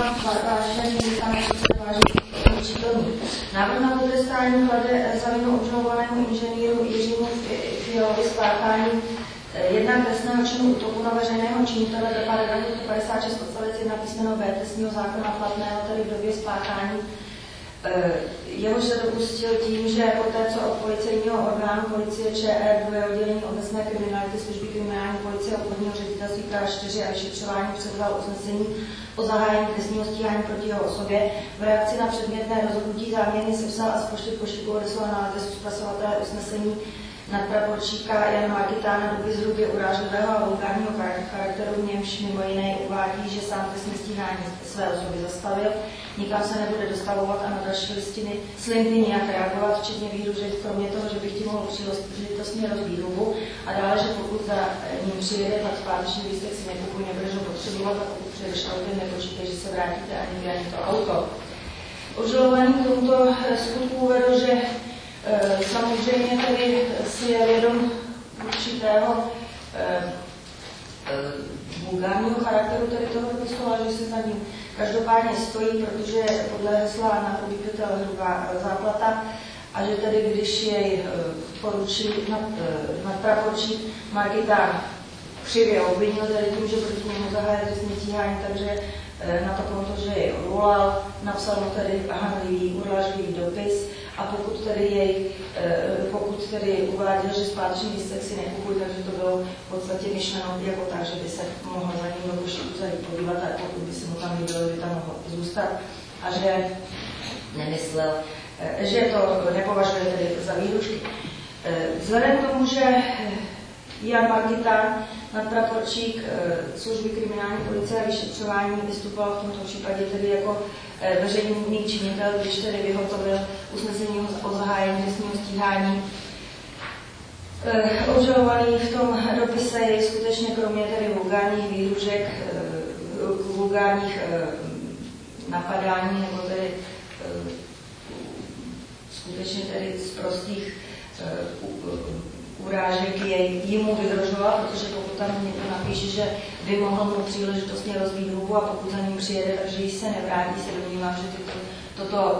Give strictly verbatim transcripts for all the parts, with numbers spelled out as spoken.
vážení pane předsedo, vážení přítomní. Návrh na potrestání klade za vinu obžalovanému inženýru Jiřímu Fialovi spáchání jednak trestného činu útoku na veřejného činitele do paragrafu padesát šest odstavec jedna písmeno B trestního zákona platného, tedy v době spáchání. Jehož se dopustil tím, že poté, co od policejního orgánu policie ČR druhé oddělení obecné kriminality služby kriminální policie obvodního ředitelství K čtyři a vyšetřování předval usnesení o zahájení trestního stíhání proti jeho osobě, v reakci na předmětné rozhodnutí záměrně sepsal a z pošty poštu odeslal na adresu zpracovatele usnesení nadpraporčíka Jana Markitána dopis hrubě urážlivého a vulgárního charakteru, v němž mimo jiné uvádí, že sám trestní stíhání své osoby zastavil, nikam se nebude dostavovat a na další listiny slinty nějak reagovat, včetně výhružek, kromě toho, že bych ti mohl příležitostně rozbít hubu a dále, že pokud za ním přijede, pak zpáteční lístek si nekupuj, nebudeš ho potřebovat a pokud přijedeš autem, nepočítej, že se vrátíte ani vy, ani to auto. Obžalovaný k tomuto skutku uvedl, že e, samozřejmě tady si je vědom určitého e, e, vulgárního charakteru tady toho dopisu, ale že se za ním každopádně stojí, protože podle hesla na obvyklítel hrubá záplata a že tedy, když jej poručí nadpraporčík Markitán křivě obvinil, tedy tím, že proti němu zahájil trestní stíhání, takže na to konto, že jej odvolal, napsal mu tedy hanlivý, urážlivý dopis a pokud tedy jej, pokud tedy uváděl, že zpáteční lístek si nekupuj, takže to bylo v podstatě myšleno jako tak, že by se mohl za ním do poštu zajít podívat a pokud by se mu tam líbilo, by tam mohl zůstat a že nemyslel, že to nepovažuje tedy za výhrušky. Vzhledem k tomu, že Jan Markitán, nadpraporčík služby kriminální policie a vyšetřování, vystupoval v tomto případě tedy jako veřejný činitel, když tedy vyhotovil usnesení o zahájení trestního stíhání. Obžalovaný v tom dopise je skutečně kromě tedy vulgárních výhružek, vulgárních napadání nebo tedy skutečně tedy z prostých urážek jej jimu vyhrožoval, protože pokud tam někdo napíše, že by mohl mu příležitostně rozbít hubu a pokud za ním přijede, takže již se nevrátí, se domnívám, že tyto, toto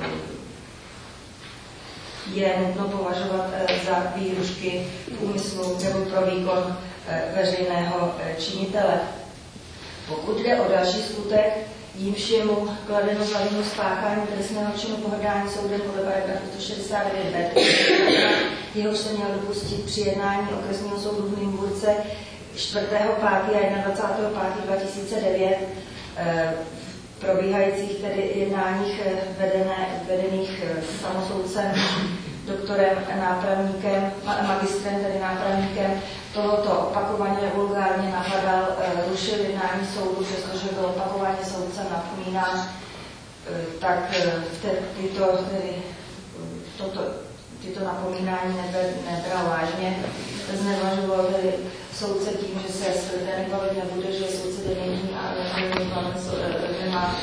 je nutno považovat za výhrušky v úmyslu nebo pro výkon veřejného činitele. Pokud jde o další skutek, jímž je mu kladeno za vinu spáchání trestného činu pohrdání soudem podle paragrafu sto šedesát devět B, jehož se měl dopustit při jednání okresního soudu v Nymburce čtvrtého pátého a dvacátého prvního pátého dva tisíce devět v probíhajících tedy jednáních vedené, vedených samosoudcem, doktorem nápravníkem, magistrem, tedy nápravníkem, tohoto opakovaně vulgárně napadal, rušil jednání soudu, přestože byl opakovaně soudcem napomínán, tak te, tyto, tedy, toto, tyto napomínání nebral vážně. Znevažoval tedy soudce tím, že se svrten bavit nebude, že soudce dementní a nemá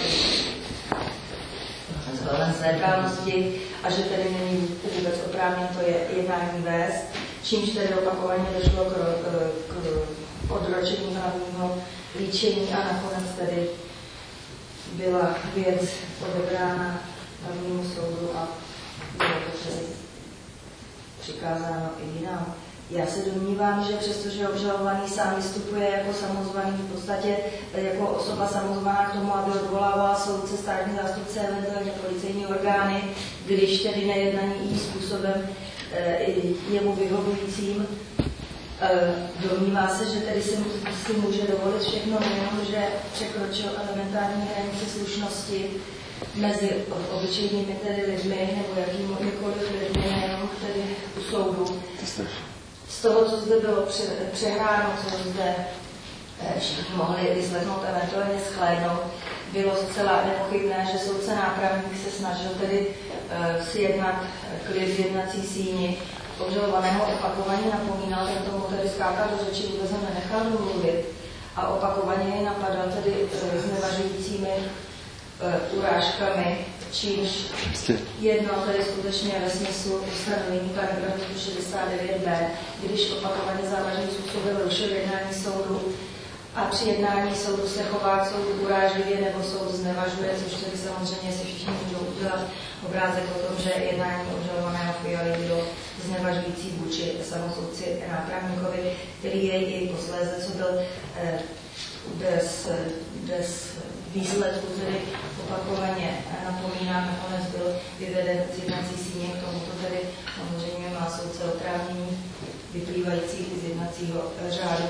zbaven svéprávnosti a že tedy není vůbec oprávněn to je jednání vést, čímž tedy opakovaně došlo k, k, k odročení hlavního líčení a nakonec tedy byla věc odebrána hlavnímu soudu a bylo to tedy přikázáno i jinam. Já se domnívám, že přestože obžalovaný sám vystupuje jako samozvaný, v podstatě jako osoba samozvaná k tomu, aby odvolávala soudce, státní zástupce, eventuálně policejní orgány, když tedy nejednaní jiným způsobem e, jemu vyhovujícím, e, domnívá se, že tedy si, si může dovolit všechno, jenom že překročil elementární hranice slušnosti mezi obyčejnými tedy lidmi nebo jakýmikoliv lidmi, nejenom tedy u soudu. Z toho, co zde bylo přehráno, co zde všichni mohli vyslechnout, eventuálně shlédnout, bylo zcela nepochybné, že soudce nápravník se snažil tedy uh, si jednat klid v jednací síni. Obžalovaného opakovaně napomínal, ten tomu tedy skákal do řeči, vůbec ho nenechal mluvit a opakovaně je napadal tedy uh, znevažujícími uh, urážkami, čímž jedno tedy skutečně ve smyslu ustanovení paragrafu sto šedesát devět B, když opakovaně závažným způsobem rušil jednání soudu a při jednání soudu se chová k soudu urážlivě nebo soud znevažuje, což tedy samozřejmě si všichni můžou udělat obrázek o tom, že jednání obžalovaného Fialy bylo znevažující vůči samosoudci nápravníkovi, který jej i posléze, co byl eh, bez, bez výsledku, tedy opakovaně napomínám, nakonec byl vyveden z jednací síně, k tomuto tedy samozřejmě má soudce oprávnění vyplývající z jednacího řádu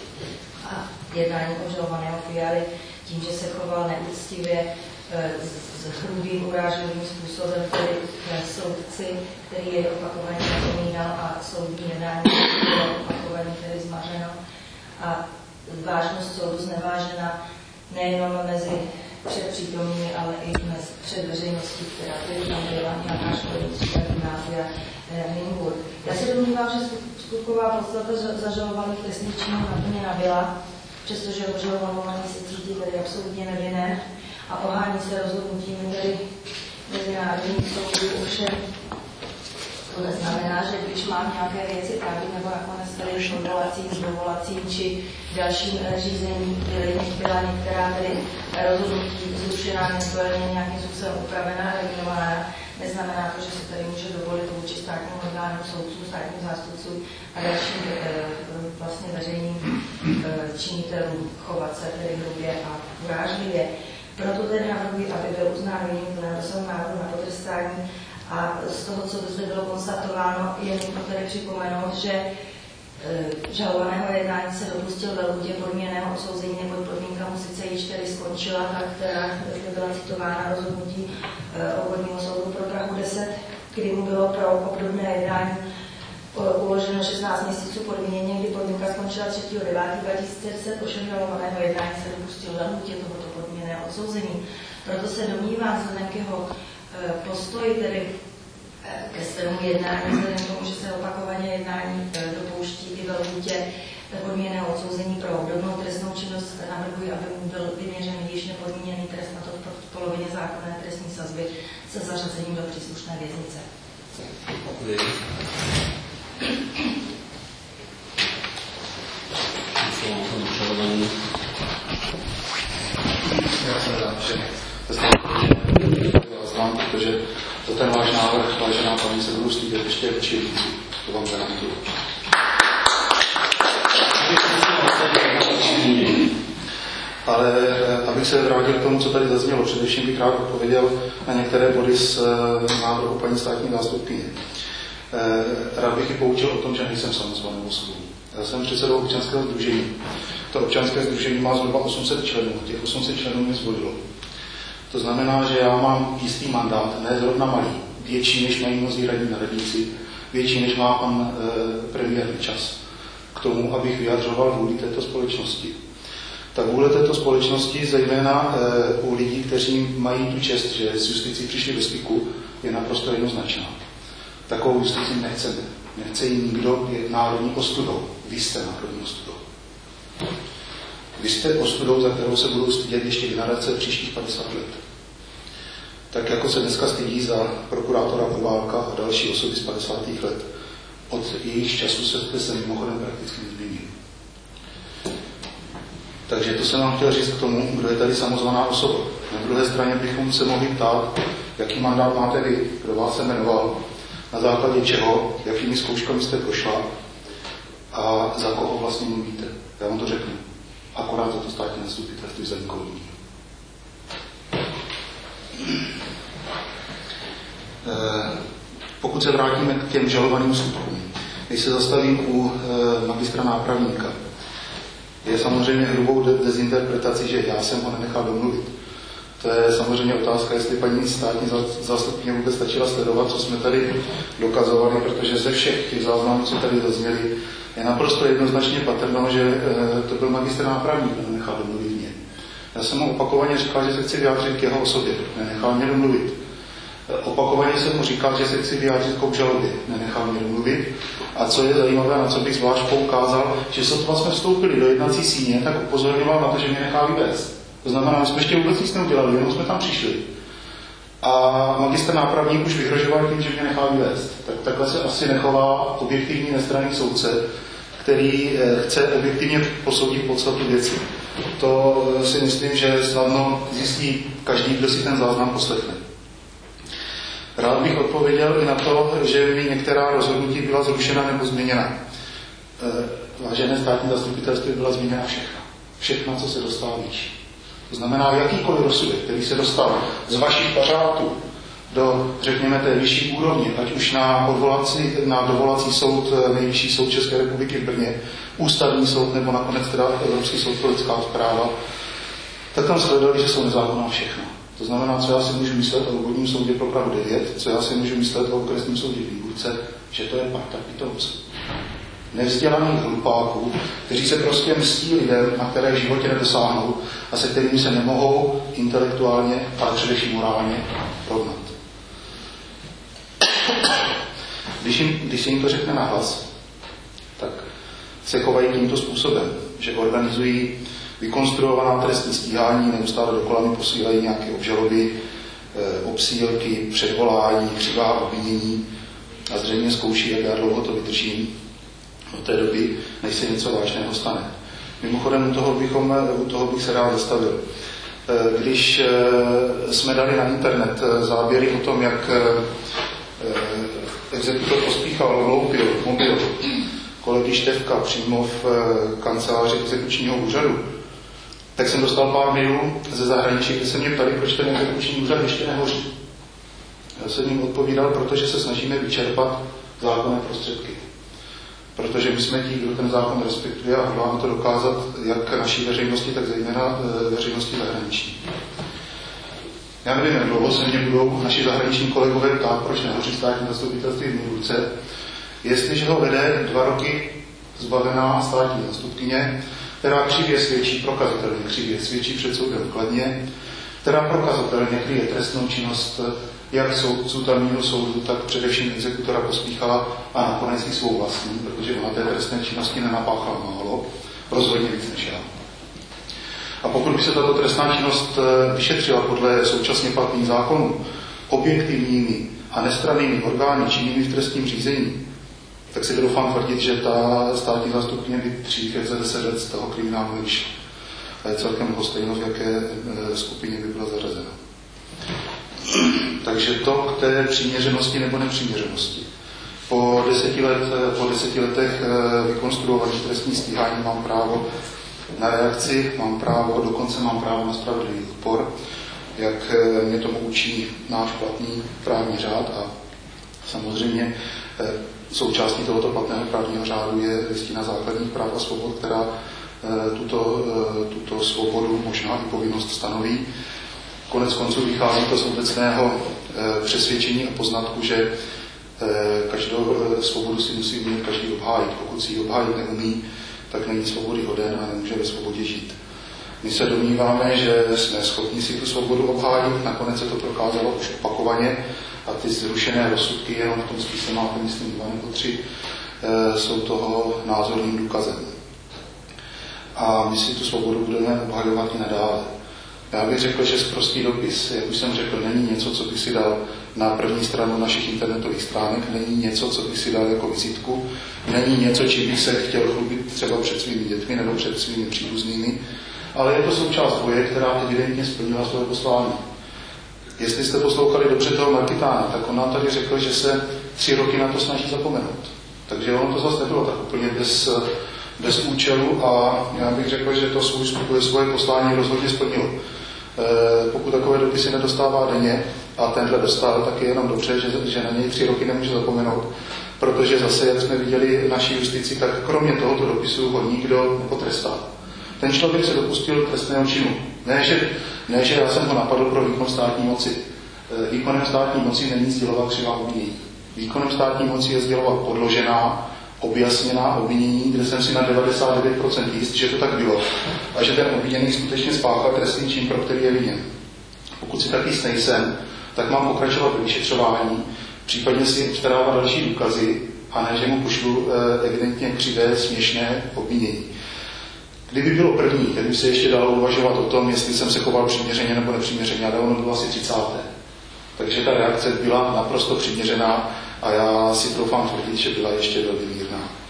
a jednání obžalovaného Fialy tím, že se choval neúctivě s hrubým urážlivým způsobem, tedy soudci, který jej opakovaně napomínal a soudní jednání bylo opakovaně tedy zmařeno a vážnost soudu znevážena nejenom mezi před přítomnými, ale i dnes před veřejností, která tedy tam byla nějaká školy, třeba gymnázia Nymburk. Já se domnívám, že skutková podstata zažalovaných trestných činů naplněna byla, přestože obžalovaný se cítí tedy absolutně nevinen a ohání se rozhodnutími tedy mezinárodních soudů. Ovšem to neznamená, že když mám nějaké věci pravdy nebo nakonec tady dovolacím, dovolacím či dalším řízením byla některá tedy rozhodnutí zrušená nebo nějakým způsobem upravená, eliminovaná, neznamená to, že se tady může dovolit vůči státním orgánům, soudcům, státním zástupcům a dalším e, vlastně veřejným e, činitelům chovat se tedy hrubě a urážlivě. Proto tedy navrhuji, aby byl uznán vinným plném dosahu návrhu na potrestání a z toho, co zde bylo konstatováno, je nutno tedy připomenout, že e, žalovaného jednání se dopustil ve lhůtě podmíněného odsouzení, nebo podmínka mu sice již tedy skončila, ta, která byla citována rozhodnutí e, obvodního soudu pro Prahu deset, kdy mu bylo pro obdobné jednání uloženo šestnáct měsíců podmíněně, kdy podmínka skončila třetího devátého dva tisíce deset, ovšem žalovaného jednání se dopustil ve lhůtě tohoto podmíněného odsouzení. Proto se domnívám, vzhledem k jeho postoj tedy ke svému jednání, vzhledem k tomu, že se opakovaně jednání dopouští i ve lhůtě podmíněného odsouzení pro obdobnou trestnou činnost, navrhuji, aby mu byl vyměřen již nepodmíněný trest na to v polovině zákonné trestní sazby se zařazením do příslušné věznice. Já jsem rád, že znám, protože to ten váš návrh, vážená paní, se budu stydět ještě větší víc. To vám garantuju. Ale abych se vrátil k tomu, co tady zaznělo, především bych rád odpověděl na některé body z návrhu paní státní zástupkyně. Rád bych ji poučil o tom, že nejsem samozvanou osobou. Já jsem předsedou občanského sdružení. To občanské sdružení má zhruba osm set členů. Těch osm set členů mě zvolilo. To znamená, že já mám jistý mandát, ne zrovna malý, větší, než mají mnozí radní na radnici, větší, než má pan e, premiér Čas, k tomu, abych vyjadřoval vůli této společnosti. Ta vůle této společnosti, zejména e, u lidí, kteří mají tu čest, že s justicí přišli do styku, je naprosto jednoznačná. Takovou justici nechceme. Nechce ji nikdo, je národní ostudou. Vy jste národní ostudou. Vy jste ostudou, za kterou se budou stydět ještě generace příštích padesát let. Tak jako se dneska stydí za prokurátora Poválka a další osoby z padesátých let. Od jejich času se se mimochodem prakticky nezměnil. Takže to jsem vám chtěl říct k tomu, kdo je tady samozvaná osoba. Na druhé straně bychom se mohli ptát, jaký mandát máte vy, kdo vás se jmenoval, na základě čeho, jakými zkouškami jste prošla a za koho vlastně mluvíte. Já vám to řeknu. Akorát za to státní zastupitelství za nikoho jiného. Pokud se vrátíme k těm žalovaným skutkům, když se zastavím u e, magistra nápravníka, je samozřejmě hrubou de- dezinterpretací, že já jsem ho nenechal domluvit. To je samozřejmě otázka, jestli paní státní zástupkyně vůbec stačila sledovat, co jsme tady dokazovali, protože ze všech těch záznamů, co tady zazněli, je naprosto jednoznačně patrno, že e, to byl magistr nápravník, nenechal domluvit mě. Já jsem mu opakovaně říkal, že se chci vyjádřit k jeho osobě, nenechal mě domluvit. Opakovaně jsem mu říkal, že se chci vyjádřit k obžalobě, nenechal mě domluvit. A co je zajímavé, na co bych zvlášť poukázal, že sotva jsme vstoupili do jednací síně, tak upozorňoval na to, že mě nechá vyvést. To znamená, že jsme ještě vůbec nic neudělali, jenom jsme tam přišli. A magistr nápravník už vyhrožoval tím, že mě nechá vyvést. Tak takhle se asi nechová objektivní nestranný soudce, který chce objektivně posoudit podstatu věci. To si myslím, že snadno zjistí každý, kdo si ten záznam poslechne. Rád bych odpověděl i na to, že by některá rozhodnutí byla zrušena nebo změněna. Vážené státní zastupitelství byla změněna všechna. Všechno, co se dostalo výš. To znamená, jakýkoliv rozsudek, který se dostal z vašich pařátů do, řekněme, té vyšší úrovně, ať už na, odvolací, na dovolací soud, nejvyšší soud České republiky v Brně, ústavní soud nebo nakonec teda Evropský soud pro lidská práva, tak tam sledovali, že jsou nezákonná všechno. To znamená, co já si můžu myslet o obvodním soudě pro Prahu devět, co já si můžu myslet o okresním soudě v Výburce, že to je parta pitomců. Nevzdělaných hlupáků, kteří se prostě mstí lidem, na které v životě nedosáhnou a se kterými se nemohou intelektuálně, ale především morálně rovnat. Když, jim, když se jim to řekne nahlas, tak se chovají tímto způsobem, že organizují vykonstruovaná trestní stíhání, neustále dokola mi posílají nějaké obžaloby, e, obsílky, předvolání, křivá obvinění a zřejmě zkouší, jak já dlouho to vydržím od té doby, než se něco vážného stane. Mimochodem, u toho, bychom, u toho bych se rád zastavil. E, když e, jsme dali na internet záběry o tom, jak e, exekutor Pospíchal vloupil mobil kolegy Števka přímo v e, kanceláři exekučního úřadu, tak jsem dostal pár mailů ze zahraničí, kde se mě ptali, proč ten exekuční úřad ještě nehoří. Já jsem jim odpovídal, protože se snažíme vyčerpat zákonné prostředky. Protože my jsme ti, kdo ten zákon respektuje a hodláme to dokázat jak naší veřejnosti, tak zejména veřejnosti zahraniční. Já nevím, jak dlouho se mě budou naši zahraniční kolegové ptát, proč nehoří státní zastupitelství v Výburce, jestliže ho vede dva roky zbavená státní zastupkyně, která křivě svědčí, prokazatelně křivě svědčí před soudem v Kladně, která prokazatelně kryje trestnou činnost jak soudců tamního soudu, tak především exekutora Pospíchala a nakonec i svou vlastní, protože ona té trestné činnosti nenapáchala málo, rozhodně víc než já. A pokud by se tato trestná činnost vyšetřila podle současně platných zákonů objektivními a nestrannými orgány činnými v trestním řízení, tak si doufám tvrdit, že ta státní zástupkyně by dřív jak za deset let z toho kriminálu nevyšla. A je celkem lhostejno, v jaké skupině by byla zařazena. Takže to k té přiměřenosti nebo nepřiměřenosti. Po deseti, let, po deseti letech vykonstruovaných trestní stíhání mám právo na reakci, mám právo, dokonce mám právo na spravedlivý odpor, jak mě tomu učí náš platný právní řád a samozřejmě součástí tohoto platného právního řádu je listina základních práv a svobod, která tuto, tuto svobodu, možná i povinnost stanoví. Konec konců vychází to z obecného přesvědčení a poznatku, že každou svobodu si musí umět každý obhájit. Pokud si ji obhájit neumí, tak není svobody hoden a nemůže ve svobodě žít. My se domníváme, že jsme schopni si tu svobodu obhájit, nakonec se to prokázalo už opakovaně a ty zrušené rozsudky, jenom v tom spise máte, myslím, dva nebo tři, jsou toho názorným důkazem. A my si tu svobodu budeme obhajovat i nadále. Já bych řekl, že sprostý dopis, jak už jsem řekl, není něco, co bych si dal na první stranu našich internetových stránek, není něco, co bych si dal jako vizitku, není něco, čím bych se chtěl chlubit třeba před svými dětmi nebo před svými příbuznými, ale je to součást boje, která evidentně splnila svoje poslání. Jestli jste poslouchali dobře toho Markitána, tak on nám tady řekl, že se tři roky na to snaží zapomenout. Takže ono to zase nebylo tak úplně bez, bez účelu a já bych řekl, že to svůj, svoje poslání rozhodně splnilo. E, pokud takové dopisy nedostává denně a tenhle dostal, tak je jenom dobře, že, že na něj tři roky nemůže zapomenout, protože zase, jak jsme viděli naší justici, tak kromě tohoto dopisu ho nikdo nepotrestal. Ten člověk se dopustil trestného činu. Ne že, ne, že já jsem ho napadl pro výkon státní moci. Výkonem státní moci není sdělovat křivá obvinění. Výkonem státní moci je sdělovat podložená, objasněná obvinění, kde jsem si na devadesát devět procent jist, že to tak bylo a že ten obviněný skutečně spáchal trestný čin, pro který je viněn. Pokud si tak jist nejsem, tak mám pokračovat ve vyšetřování, případně si obstarávat další důkazy a ne, že mu pošlu evidentně křivé, směšné obvinění. Kdyby bylo první, tak by se ještě dalo uvažovat o tom, jestli jsem se choval přiměřeně nebo nepřiměřeně, ale ono bylo asi třicáté Takže ta reakce byla naprosto přiměřená a já si troufám tvrdit, že byla ještě velmi mírná.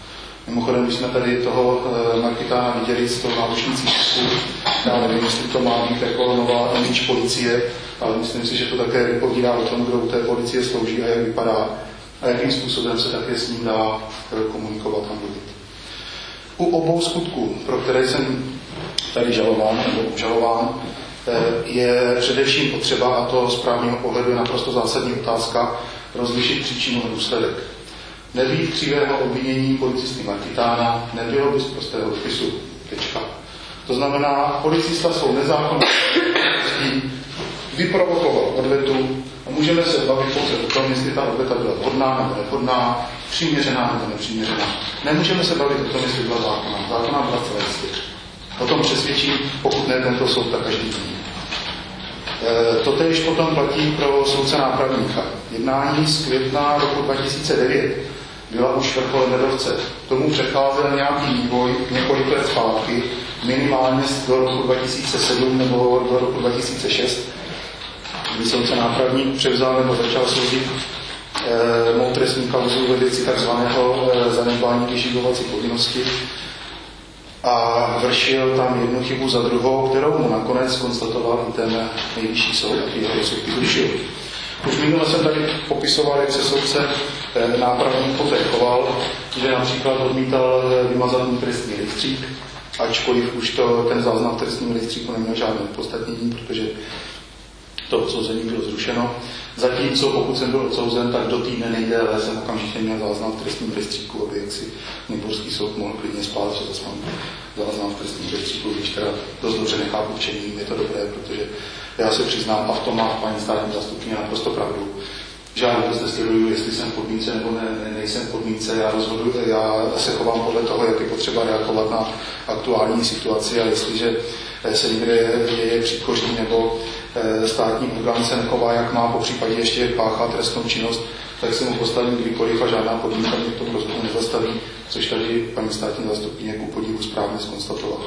Mimochodem, když jsme tady toho Markitána viděli z toho nábožnící tisku, já nevím, jestli to má být jako nová image policie, ale myslím si, že to také vypovídá o tom, kdo u té policie slouží a jak vypadá a jakým způsobem se také s ním dá komunikovat a mluvit. U obou skutků, pro které jsem tady žalován nebo obžalován, je především potřeba, a to z právního pohledu je naprosto zásadní otázka, rozlišit příčinu a důsledek. Nebýt křivého obvinění policisty Markitána, nebylo by z prostého dopisu. Tečka. To znamená, policista svou nezákonností vyprovokoval odvetu a můžeme se bavit pouze o tom, jestli ta odveta byla vhodná nebo nevhodná, přiměřená nebo nepřiměřená. Nemůžeme se bavit o tom, jestli byla zákonná. Zákonná byla celé jistě. O tom přesvědčí, pokud ne tento soud, tak každý jiný. E, totéž potom platí pro soudce nápravníka. Jednání z května roku dva tisíce devět byla už vrcholem ledovce. Tomu předcházel nějaký vývoj několik let zpátky, minimálně do roku dva tisíce sedm nebo do roku dva tisíce šest, kdy soudce nápravník převzal nebo začal soudit e, mou trestní kauzu ve věci takzvaného e, zanedbání vyživovací povinnosti a vršil tam jednu chybu za druhou, kterou mu nakonec konstatoval i ten nejvyšší soud, jaký jeho rozsudek vyrušil. Už minule jsem tady popisoval, jak se soudce nápravník poté choval, že například odmítal vymazat mu trestní rejstřík, ačkoliv už to, ten záznam v trestním rejstříku neměl žádné opodstatnění, protože to odsouzení bylo zrušeno. Zatímco pokud jsem byl odsouzen, tak do týdne nejdéle jsem okamžitě měl záznam v trestním rejstříku, aby jaksi Nymburský soud mohl klidně spát, že zase mám záznam v trestním rejstříku, když teda dost dobře nechápu, v čem je to dobré, protože já se přiznám, a v tom má paní státní zástupkyně naprosto pravdu. Žádný vůbec nesleduju, jestli jsem v podmínce nebo ne, ne, nejsem v podmínce. Já rozhoduji, já se chovám podle toho, jak je potřeba reagovat na aktuální situaci, a jestliže se někde děje příkoří nebo státní orgán se nechová, jak má, po případě ještě páchá trestnou činnost, tak se mu postavím kdykoliv a žádná podmínka mě v tom rozhodně nezastaví, což tady paní státní zástupkyně ku podivu správně zkonstatovala.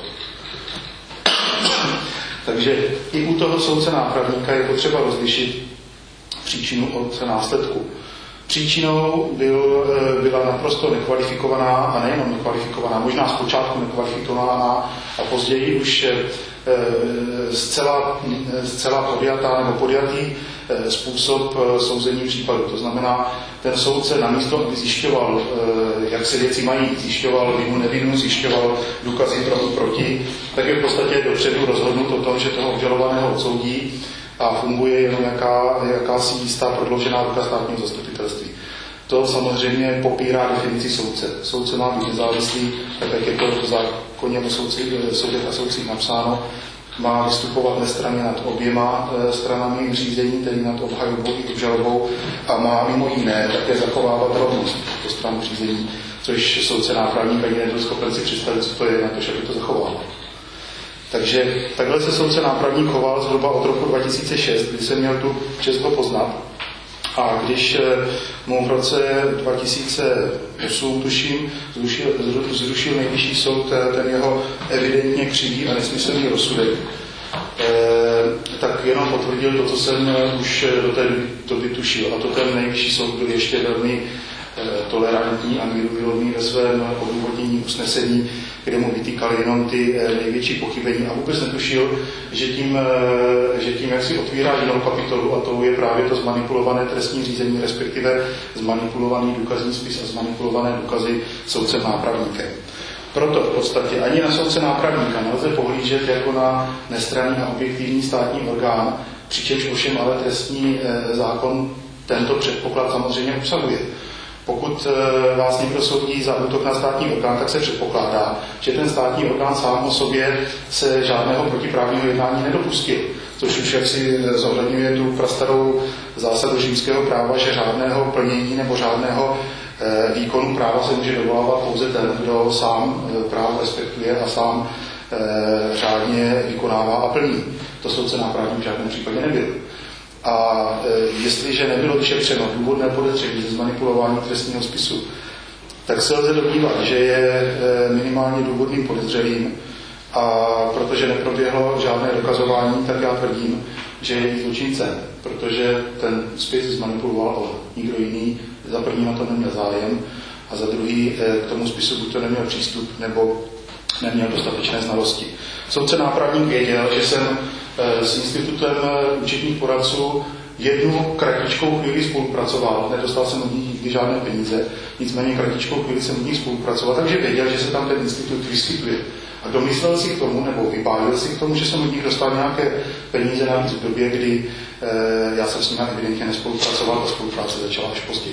Takže i u toho soudce nápravníka je potřeba rozlišit příčinu od následku. Příčinou byl, byla naprosto nekvalifikovaná, a nejenom nekvalifikovaná, možná zpočátku nekvalifikovaná a později už zcela, zcela podjatá nebo podjatý způsob souzení případu. To znamená, ten soudce namísto, aby zjišťoval, jak se věci mají, zjišťoval vinu, nevinu, zjišťoval důkazy pro proti, tak je v podstatě dopředu rozhodnut o tom, že toho obžalovaného odsoudí a funguje jenom jaká, jakási jistá prodloužená ruka státního zastupitelství. To samozřejmě popírá definici soudce. Soudce má být nezávislý, tak jak je to v zákoně o soudech a soudcích napsáno, má vystupovat nestranně nad oběma stranami řízení, tedy nad obhajobou i obžalobou, a má mimo jiné také zachovávat rovnost po stranu řízení, což soudce nápravník ani nebyl schopen si představit, co to je, na to, že by to zachovával. Takže takhle se soudce nápravník choval zhruba od roku dva tisíce šest, kdy jsem měl tu čest ho poznat. A když mu v roce dva tisíce osm, tuším, zrušil, zrušil nejvyšší soud ten jeho evidentně křivý a nesmyslný rozsudek, tak jenom potvrdil to, co jsem už do té doby tušil. A to ten nejvyšší soud byl ještě velmi tolerantní a mírumilovný ve svém odůvodnění usnesení, kde mu vytýkali jenom ty největší pochybení a vůbec netušil, že tím, že tím jak si otvírá jinou kapitolu, a to je právě to zmanipulované trestní řízení, respektive zmanipulovaný důkazní spis a zmanipulované důkazy soudcem nápravníkem. Proto v podstatě ani na soudce nápravníka nelze pohlížet jako na nestranný a objektivní státní orgán, přičemž ovšem ale trestní zákon tento předpoklad samozřejmě obsahuje. Pokud vás někdo soudí za útok na státní orgán, tak se předpokládá, že ten státní orgán sám o sobě se žádného protiprávního jednání nedopustil. Což už jaksi zohledňuje tu prastarou zásadu římského práva, že řádného plnění nebo řádného výkonu práva se může dovolávat pouze ten, kdo sám právo respektuje a sám řádně vykonává a plní. To soudce nápravník v žádném případě nebyl. A e, jestliže nebylo vyšetřeno důvodné podezření ze zmanipulování trestního spisu, tak se lze domnívat, že je e, minimálně důvodným podezřelým, a protože neproběhlo žádné dokazování, tak já tvrdím, že je zločincem, protože ten spis zmanipuloval on. Nikdo jiný za první na to neměl zájem a za druhý k tomu spisu buď to neměl přístup, nebo neměl dostatečné znalosti. Soudce nápravník věděl, že jsem s institutem účetních poradců jednu kratičkou chvíli spolupracoval, nedostal jsem od nich nikdy žádné peníze, nicméně kratičkou chvíli jsem od nich spolupracoval, takže věděl, že se tam ten institut vyskytuje. A domyslel si k tomu, nebo vypálil si k tomu, že jsem od nich dostal nějaké peníze navíc v době, kdy e, já jsem s nimi evidentně nespolupracoval, ta spolupráce začala až později.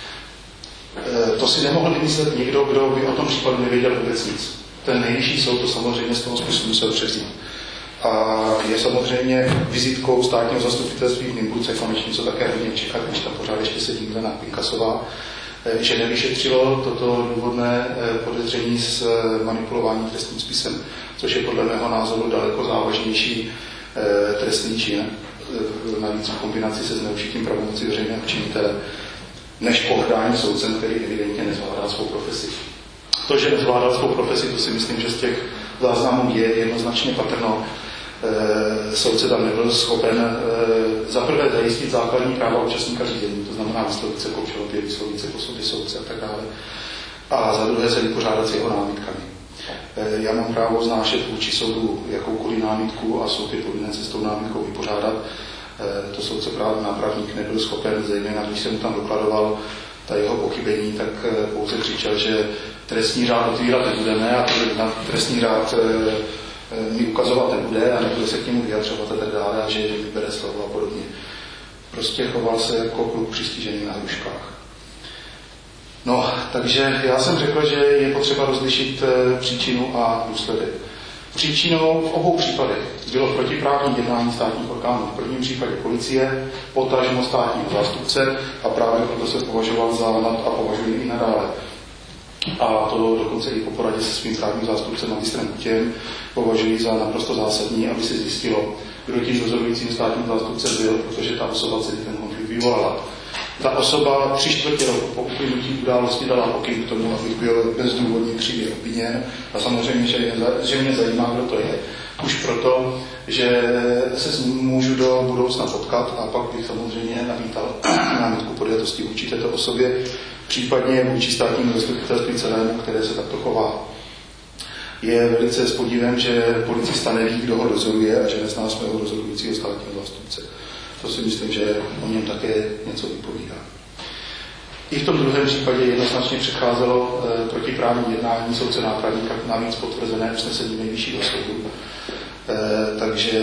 E, to si nemohl vymyslet někdo, kdo by o tom případu nevěděl vůbec nic. Ten nejvyšší soud to samozřejmě z toho spisu musel převzít. A je samozřejmě vizitkou státního zastupitelství v Nymburce konečně, co také hodně čekat, když tam pořád ještě sedí Milena Pinkasová, že nevyšetřilo toto důvodné podezření s manipulováním trestním spisem, což je podle mého názoru daleko závažnější trestný čin, navíc v kombinaci se zneužitím pravomoci veřejného činitele, než pohrdání soudcem, který evidentně nezvládá svou profesi. To, že nezvládal svou profesi, to si myslím, že z těch záznamů je jednoznačně patrno. E, soudce tam nebyl schopen e, zaprvé zajistit základní práva účastníka řízení, to znamená vyslovit se po žalobě, vyslovit se po sobě soudce a tak dále. A za druhé se vypořádat s jeho námitkami. E, já mám právo znášet vůči soudu jakoukoliv námitku a soud je povinen se s tou námitkou vypořádat. E, to soudce právě nápravník nebyl schopen, zejména když jsem mu tam dokladoval ta jeho pochybení, tak pouze křičel, že trestní řád otvírat nebudeme a to na trestní řád mi ukazovat nebude a nebude se k němu vyjadřovat a tak dále a že vybere slovo a podobně. Prostě choval se jako kluk přistižený na hruškách. No, takže já jsem řekl, že je potřeba rozlišit příčinu a důsledek. Příčinou v obou případech bylo protiprávní jednání státních orgánů. V prvním případě policie, potažmo státního zástupce a právě proto se považoval za nad a považuji i nadále. A to dokonce i po poradě se svým právním zástupcem magistrem Kutěm považuji za naprosto zásadní, aby se zjistilo, kdo tím dozorujícím státním zástupcem byl, protože ta osoba celý ten konflikt vyvolala. Ta osoba tři čtvrtě roku po uplynutí události dala pokyn k tomu, abych byl bezdůvodně křivě obviněn. A samozřejmě, že, že mě zajímá, kdo to je. Už proto, že se s ním můžu do budoucna potkat a pak bych samozřejmě navítal námitku podjatosti vůči této osobě, případně vůči státnímu zastupitelství celému, které se takto chová. Je velice s podívem, že policista neví, kdo ho dozoruje a že nezná svého dozorujícího státního zástupce. To si myslím, že o něm také něco vypovídá. I v tom druhém případě jednoznačně předcházelo e, protiprávní jednání soudce nápravníka, navíc potvrzené usnesení nejvyššího soudu. E, takže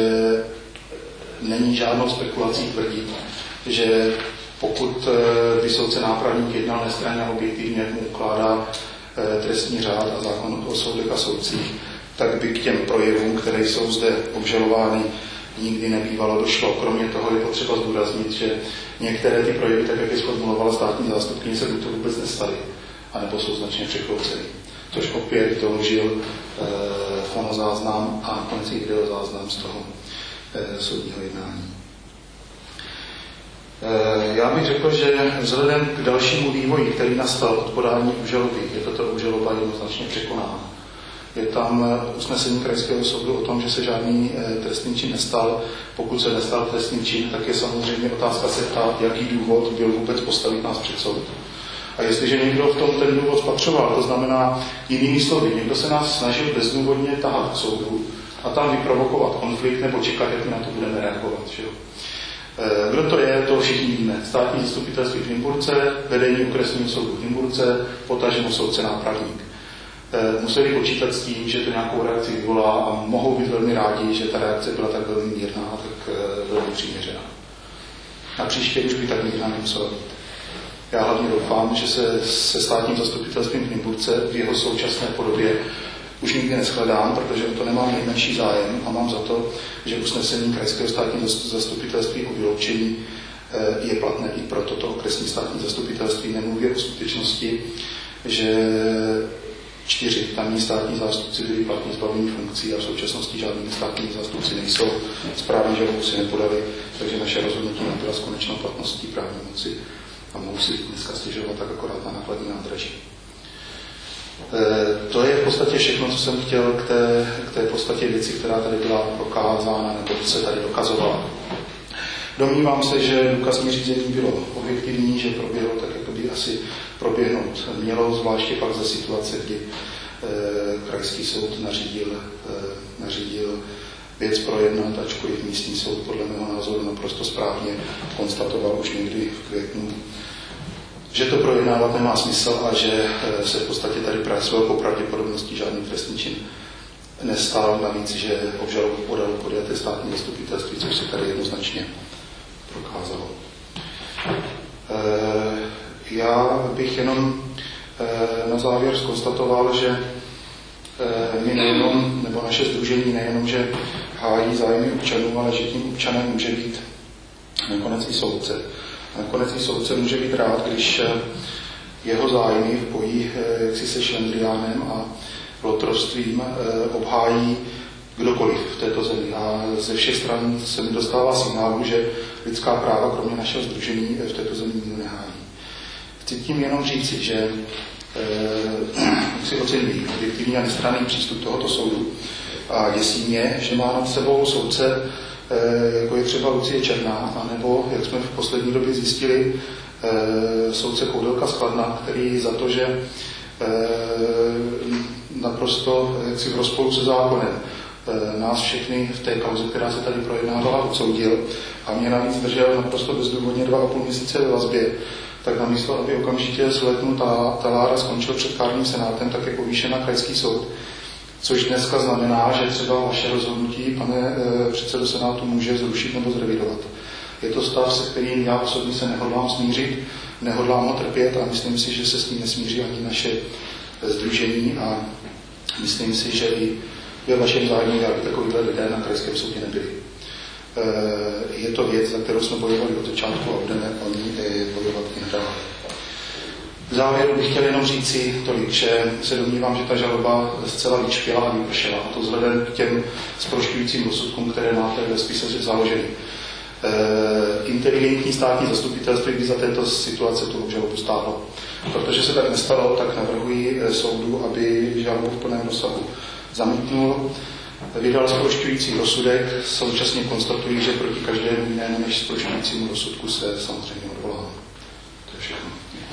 není žádnou spekulací tvrdit, že pokud e, by soudce nápravník jednal nestranně a objektivně, jak mu ukládá e, trestní řád a zákon o soudech a soudcích, tak by k těm projevům, které jsou zde obžalovány, nikdy nebývalo došlo. Kromě toho je potřeba zdůraznit, že některé ty projevy, tak jak je sformulovala státní zástupkyně, se buď to vůbec nestaly, anebo jsou značně překrouceny. Což opět doložil e, fonozáznam a nakonec i videozáznam z toho e, soudního jednání. E, já bych řekl, že vzhledem k dalšímu vývoji, který nastal od podání obžaloby, je tato obžaloba jednoznačně překonána. Je tam usnesení krajského soudu o tom, že se žádný trestný čin nestal. Pokud se nestal trestný čin, tak je samozřejmě otázka se ptát, jaký důvod byl vůbec postavit nás před soud. A jestliže někdo v tom ten důvod spatřoval, to znamená jinými slovy, někdo se nás snažil bezdůvodně tahat k soudu a tam vyprovokovat konflikt nebo čekat, jak my na to budeme reagovat. Že? Kdo to je, to všichni víme. Státní zastupitelství v Nymburce, vedení okresního soudu v Nymburce, potažmo soudce nápravník. Museli počítat s tím, že to nějakou reakci vyvolá a mohou být velmi rádi, že ta reakce byla tak velmi mírná a tak velmi přiměřená. A příště už by tak mírná nemusela být. Já hlavně doufám, že se se státním zastupitelstvím v Nymburce v jeho současné podobě už nikdy neshledám, protože o to nemám nejmenší zájem a mám za to, že usnesení krajského státního zastupitelství o vyloučení je platné i pro toto okresní státní zastupitelství. Nemluví o skutečnosti, že čtyři tamní státní zástupci byli platně zbavení funkcí a v současnosti žádní státní zástupci nejsou. Správní žalobu si nepodali, takže naše rozhodnutí nabyla s konečnou platností právní moci a mohou si dneska stěžovat tak akorát na nákladní nádraží. E, to je v podstatě všechno, co jsem chtěl k té, k té podstatě věci, která tady byla prokázána nebo se tady dokazovala. Domnívám se, že důkazní řízení bylo objektivní, že proběhlo tak, jak by by asi proběhnout mělo, zvláště pak za situace, kdy krajský soud nařídil, nařídil věc projednat, ačkoliv místní soud podle mého názoru naprosto správně konstatoval už někdy v květnu, že to projednávat nemá smysl a že se v podstatě tady s velkou pravděpodobností žádný trestný čin nestal, navíc, že obžalobu podalo podjaté státní zastupitelství, což se tady jednoznačně prokázalo. Já bych jenom na závěr zkonstatoval, že my nejenom, nebo naše sdružení nejenom, že hájí zájmy občanů, ale že tím občanem může být nakonec i soudce. Nakonec i soudce může být rád, když jeho zájmy v boji jaksi se šlendriánem a lotrostvím obhájí kdokoliv v této zemi. A ze všech stran se mi dostává signálu, že lidská práva, kromě našeho sdružení, v této zemi nikdo nehájí. Chci tím jenom říci, že si oceňují objektivní a nestranný přístup tohoto soudu. A děsí mě, že má nad sebou soudce, jako je třeba Lucie Černá, anebo, jak jsme v poslední době zjistili, soudce Koudelka z Kladna, který za to, že naprosto jaksi v rozporu se zákonem nás všechny v té kauze, která se tady projednávala, odsoudil a mě navíc držel naprosto bezdůvodně dva a půl měsíce ve vazbě, tak namísto, aby okamžitě z letnu ta, ta Lára skončil před kárným senátem, tak je povýšena krajský soud. Což dneska znamená, že třeba vaše rozhodnutí, pane e, předsedo senátu, může zrušit nebo zrevidovat. Je to stav, se kterým já osobně se nehodlám smířit, nehodlám ho trpět a myslím si, že se s tím nesmíří ani naše sdružení a myslím si, že i ve vašem zájmu, aby takovýhle lidé na krajském soudě nebyli. E, je to věc, za kterou jsme bojovali od začátku a budeme o ní bojovat i nadále. V závěru bych chtěl jenom říci tolik, že se domnívám, že ta žaloba zcela vyčpěla a vypršela, a to vzhledem k těm zprošťujícím rozsudkům, které máte ve spise založeny. E, inteligentní státní zastupitelství by za této situace tu obžalobu stáhlo. Protože se tak nestalo, tak navrhuji soudu, aby žalobu v plném rozsahu zamítnul, vydal zprošťující rozsudek, současně konstatují, že proti každému jinému než zprošťujícímu rozsudku se samozřejmě odvolává. To je všechno.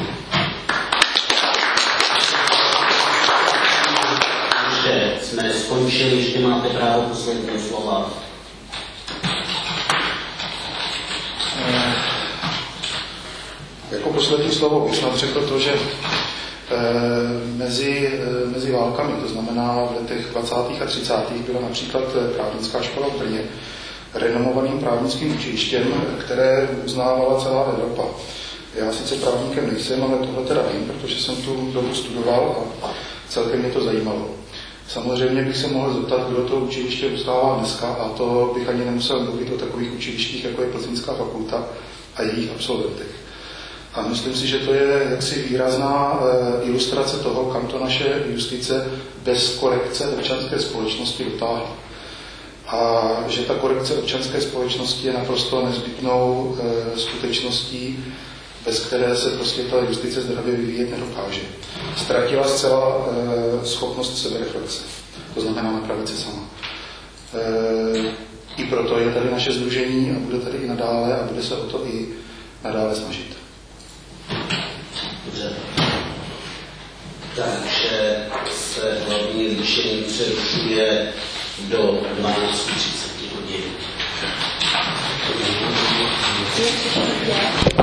Jsme skončili, ještě máte právo posledního slova. E, jako poslední slovo bych snad řekl to, že e, mezi, e, mezi válkami, to znamená v letech dvacátých a třicátých byla například právnická škola v Brně renomovaným právnickým učilištěm, které uznávala celá Evropa. Já sice právníkem nejsem, ale tohle teda vím, protože jsem tu dobu studoval a celkem mě to zajímalo. Samozřejmě bych se mohl zeptat, kdo to učiliště ustává dneska, a to bych ani nemusel mluvit o takových učilištích, jako je Plzeňská fakulta a jejich absolventech. A myslím si, že to je jaksi výrazná e, ilustrace toho, kam to naše justice bez korekce občanské společnosti dotáhla. A že ta korekce občanské společnosti je naprosto nezbytnou e, skutečností, bez které se prostě ta justice zdravě vyvíjet nedokáže. Ztratila zcela e, schopnost sebereflexe. To znamená napravit se sama. E, I proto je tady naše sdružení a bude tady i nadále a bude se o to i nadále snažit. Dobře. Takže se hlavní líčení přerušuje do dvanáct třicet hodin.